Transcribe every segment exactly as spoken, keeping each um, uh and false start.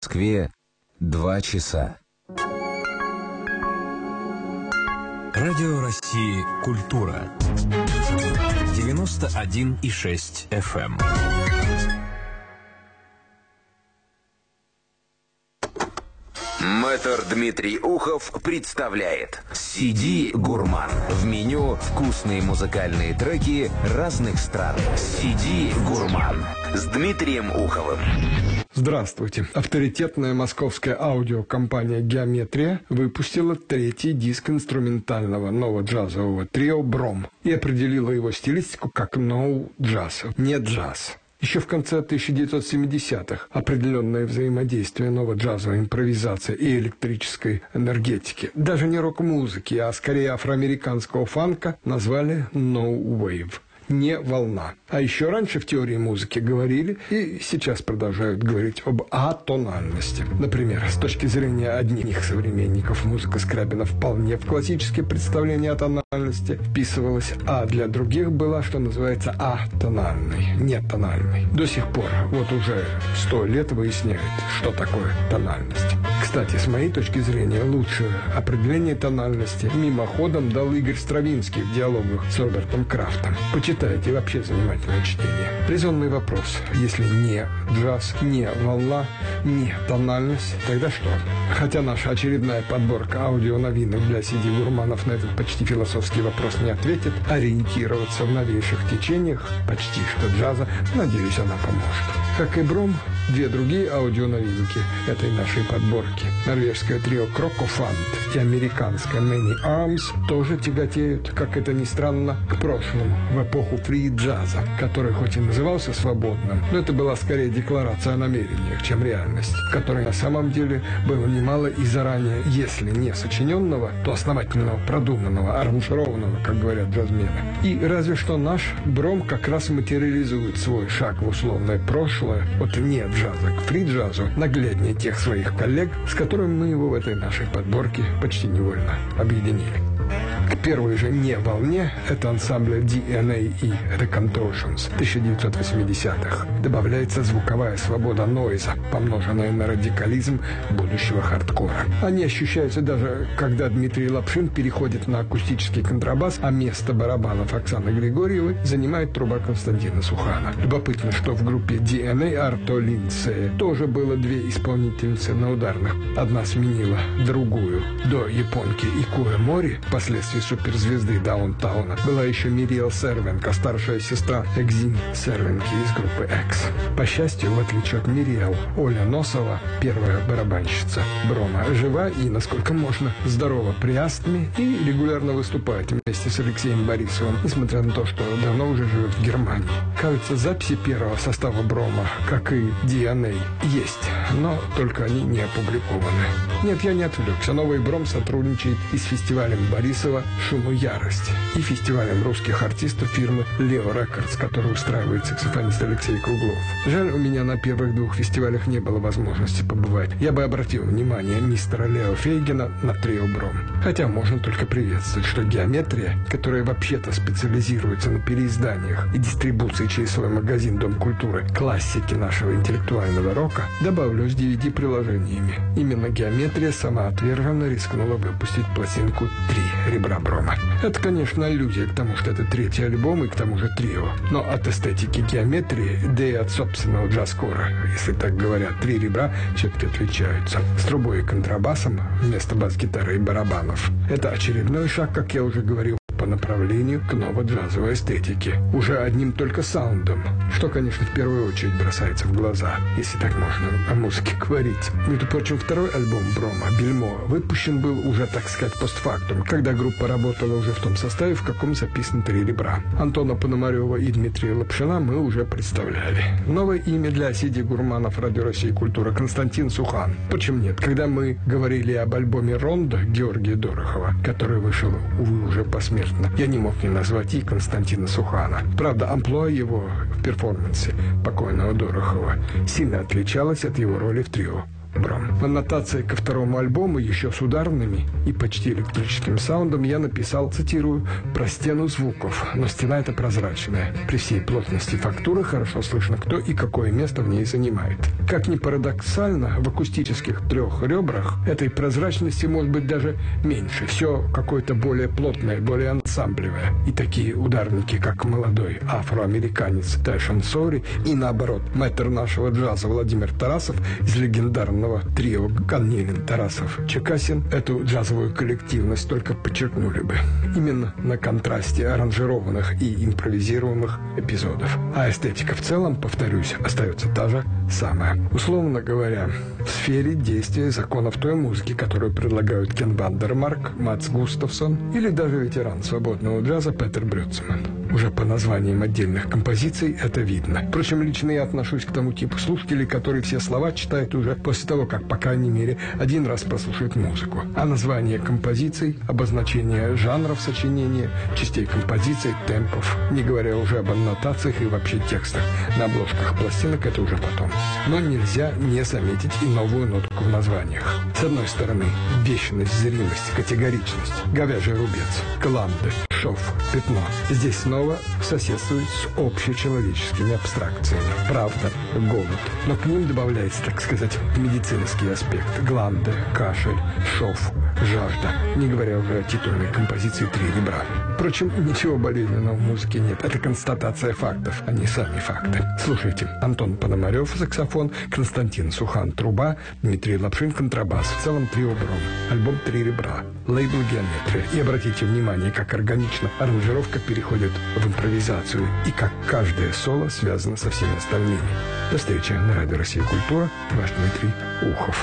Москве два часа. Радио России «Культура». девяносто один и шесть эф эм. Мэтр Дмитрий Ухов представляет си ди «Гурман». В меню вкусные музыкальные треки разных стран. си ди «Гурман» с Дмитрием Уховым. Здравствуйте. Авторитетная московская аудиокомпания «Геометрия» выпустила третий диск инструментального ново-джазового трио «Бром» и определила его стилистику как ноу-джаз, не джаз. Еще в конце тысяча девятьсот семидесятых определенное взаимодействие ново-джазовой импровизации и электрической энергетики, даже не рок-музыки, а скорее афроамериканского фанка, назвали «no wave». Не волна. А еще раньше в теории музыки говорили, и сейчас продолжают говорить, об атональности. Например, с точки зрения одних современников музыка Скрябина вполне в классические представления о тональности вписывалась, а для других была, что называется, атональной, нетональной. До сих пор, вот уже сто лет выясняют, что такое тональность. Кстати, с моей точки зрения, лучшее определение тональности мимоходом дал Игорь Стравинский в диалогах с Робертом Крафтом. Почитайте, вообще занимательное чтение. Резонный вопрос. Если не джаз, не волна, не тональность, тогда что? Хотя наша очередная подборка аудионовинок для си ди-гурманов на этот почти философский вопрос не ответит, ориентироваться в новейших течениях почти что джаза, надеюсь, она поможет. Как и Бром, две другие аудионовинки этой нашей подборки, норвежское трио Крокофант и американское Many Arms, тоже тяготеют, как это ни странно, к прошлому, в эпоху фри-джаза, который хоть и назывался свободным, но это была скорее декларация о намерениях, чем реальность, в которой на самом деле было немало и заранее, если не сочиненного, то основательного, продуманного, аранжированного, как говорят джазмены. И разве что наш Бром как раз материализует свой шаг в условное прошлое, от не джаза к фри-джазу, нагляднее тех своих коллег, с которыми мы его в этой нашей подборке почти невольно объединили. К первой же не волне это ансамбль ди эн эй и The Contortions тысяча девятьсот восьмидесятых. Добавляется звуковая свобода нойза, помноженная на радикализм будущего хардкора. Они ощущаются даже, когда Дмитрий Лапшин переходит на акустический контрабас, а место барабанов Оксаны Григорьевой занимает труба Константина Сухана. Любопытно, что в группе ди эн эй Арто Линдсея тоже было две исполнительницы на ударных. Одна сменила другую. До японки Икуэ Мори, впоследствии суперзвезды Даунтауна, была еще Мириэл Сервенко, старшая сестра Экзин Сервенки из группы X. По счастью, в отличие от Мириэл, Оля Носова, первая барабанщица Брома, жива и, насколько можно, здорова при астме и регулярно выступает вместе с Алексеем Борисовым, несмотря на то, что давно уже живет в Германии. Кажется, записи первого состава Брома, как и ди эн эй, есть, но только они не опубликованы. Нет, я не отвлекся. Новый Бром сотрудничает и с фестивалем Борисова «Шум и ярость» и фестивалем русских артистов фирмы Leo Records, который устраивает саксофонист Алексей Круглов. Жаль, у меня на первых двух фестивалях не было возможности побывать. Я бы обратил внимание мистера Лео Фейгена на трио Бром. Хотя можно только приветствовать, что «Геометрия», которая вообще-то специализируется на переизданиях и дистрибуции через свой магазин «Дом культуры» классики нашего интеллектуального рока, добавлю с ди ви ди-приложениями. Именно «Геометрия» самоотверженно рискнула выпустить пластинку «Три ребра Брома». Это, конечно, аллюзия к тому, что это третий альбом и к тому же трио. Но от эстетики «Геометрии», да и от собственного джаз-кора, если так говорят, «Три ребра» все-таки отличаются. С трубой и контрабасом вместо бас-гитары и барабанов. Это очередной шаг, как я уже говорил, по направлению к ново-джазовой эстетике. Уже одним только саундом, что, конечно, в первую очередь бросается в глаза, если так можно о музыке говорить. Между прочим, второй альбом Брома, «Бельмо», выпущен был уже, так сказать, постфактум, когда группа работала уже в том составе, в каком записаны «Три ребра». Антона Пономарева и Дмитрия Лапшина мы уже представляли. Новое имя для си ди-гурманов Радио России «Культура» — Константин Сухан. Почему нет? Когда мы говорили об альбоме «Рондо» Георгия Дорохова, который вышел, увы, уже посмертно, я не мог не назвать и Константина Сухана. Правда, амплуа его в перформансе покойного Дорохова сильно отличалось от его роли в трио Бром. В аннотации ко второму альбому, еще с ударными и почти электрическим саундом, я написал, цитирую, «про стену звуков, но стена эта прозрачная. При всей плотности фактуры хорошо слышно, кто и какое место в ней занимает». Как ни парадоксально, в акустических трех ребрах этой прозрачности может быть даже меньше. Все какое-то более плотное, более ансамблевое. И такие ударники, как молодой афроамериканец Тэшон Сори и, наоборот, мэтр нашего джаза Владимир Тарасов из легендарного трио Ганнилин, Тарасов, Чекасин, эту джазовую коллективность только подчеркнули бы. Именно на контрасте аранжированных и импровизированных эпизодов. А эстетика в целом, повторюсь, остается та же самая. Условно говоря, в сфере действия законов той музыки, которую предлагают Кен Вандермарк, Мац Густавсон или даже ветеран свободного джаза Петер Брюцман. Уже по названиям отдельных композиций это видно. Впрочем, лично я отношусь к тому типу слушателей, которые все слова читают уже после того, как, по крайней мере, один раз прослушают музыку. А название композиций, обозначение жанров сочинения, частей композиций, темпов, не говоря уже об аннотациях и вообще текстах на обложках пластинок, это уже потом. Но нельзя не заметить и новую нотку в названиях. С одной стороны, вечность, зримость, категоричность, говяжий рубец, гланды, шов, пятно. Здесь снова соседствует с общечеловеческими абстракциями. Правда, голод. Но к ним добавляется, так сказать, медицинский аспект. Гланды, кашель, шов, жажда. Не говоря уже о титульной композиции «Три ребра». Впрочем, ничего болезненного в музыке нет. Это констатация фактов, а не сами факты. Слушайте. Антон Пономарев, саксофон, Константин Сухан, труба, Дмитрий Лапшин, контрабас. В целом трио Бром. Альбом «Три ребра». Лейбл «Геометрия». И обратите внимание, как органично аранжировка переходит в импровизацию и как каждое соло связано со всеми остальными. До встречи на Радио Россия Культура. Ваш Дмитрий Ухов.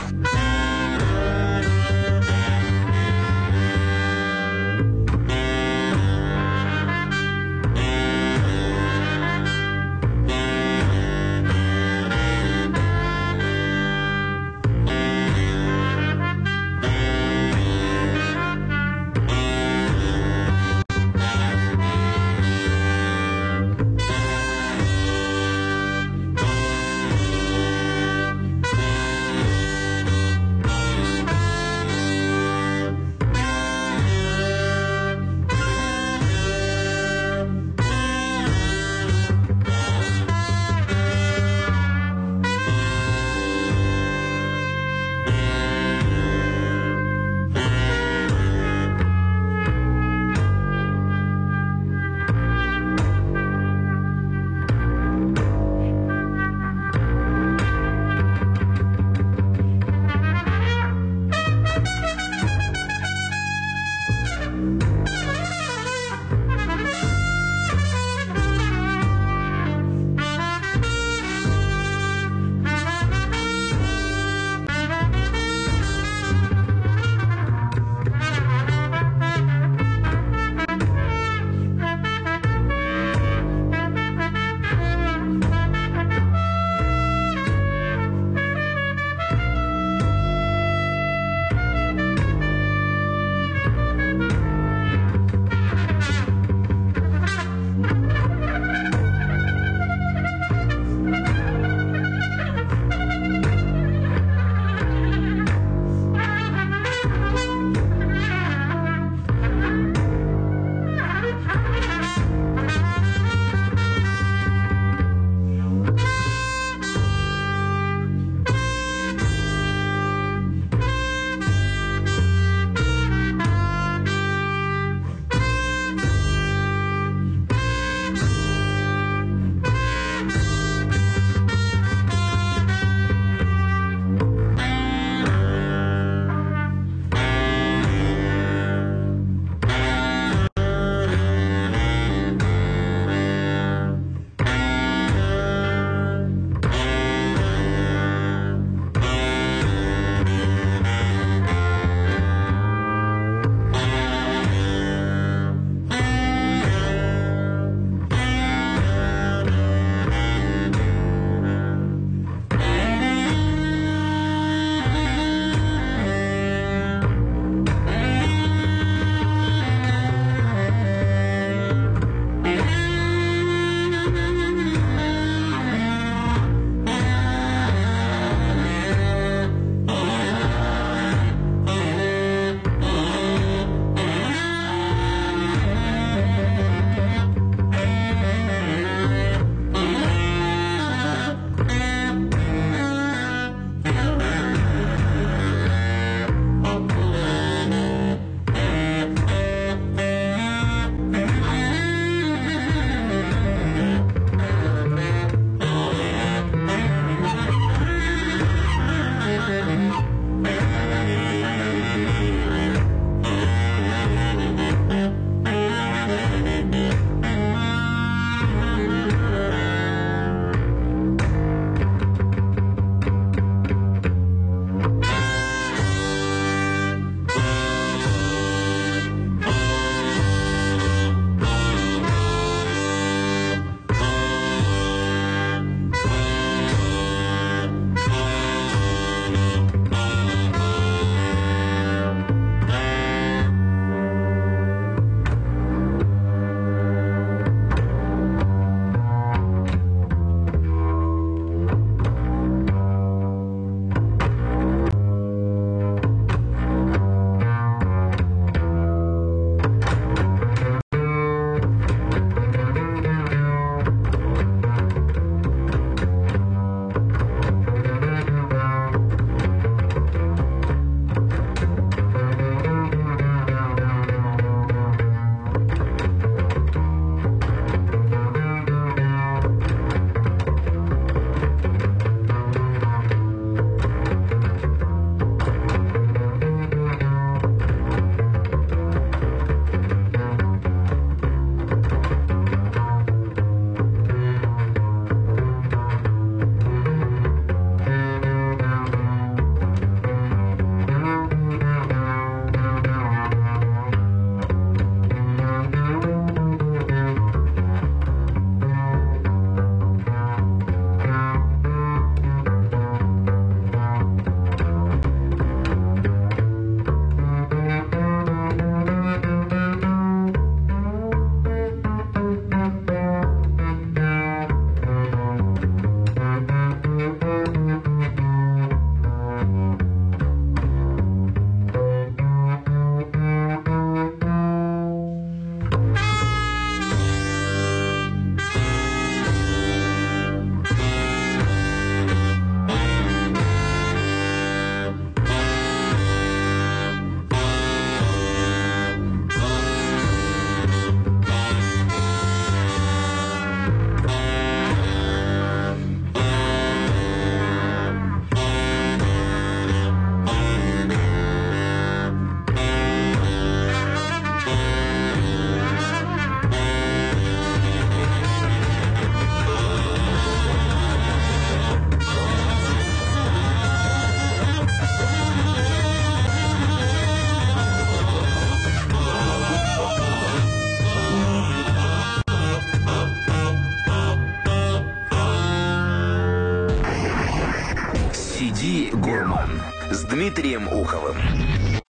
Си Ди Гурман с Дмитрием Уховым.